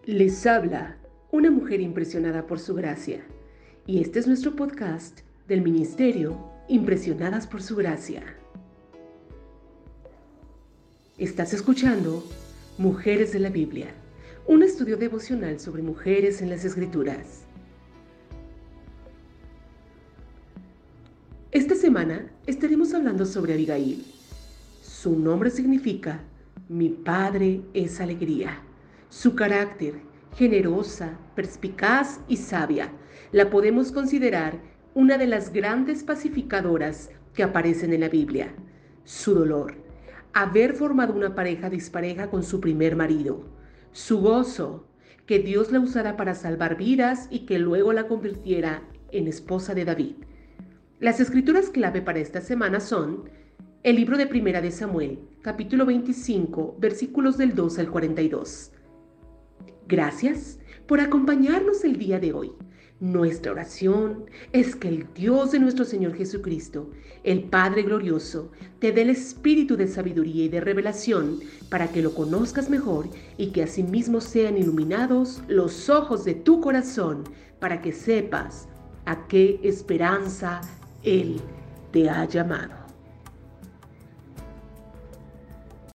Les habla una mujer impresionada por su gracia, y este es nuestro podcast del Ministerio Impresionadas por su Gracia. Estás escuchando Mujeres de la Biblia, un estudio devocional sobre mujeres en las Escrituras. Esta semana estaremos hablando sobre Abigail. Su nombre significa Mi padre es alegría. Su carácter, generosa, perspicaz y sabia, la podemos considerar una de las grandes pacificadoras que aparecen en la Biblia. Su dolor, haber formado una pareja dispareja con su primer marido. Su gozo, que Dios la usara para salvar vidas y que luego la convirtiera en esposa de David. Las escrituras clave para esta semana son el libro de Primera de Samuel, capítulo 25, versículos del 2 al 42. Gracias por acompañarnos el día de hoy. Nuestra oración es que el Dios de nuestro Señor Jesucristo, el Padre glorioso, te dé el espíritu de sabiduría y de revelación para que lo conozcas mejor y que asimismo sean iluminados los ojos de tu corazón para que sepas a qué esperanza Él te ha llamado.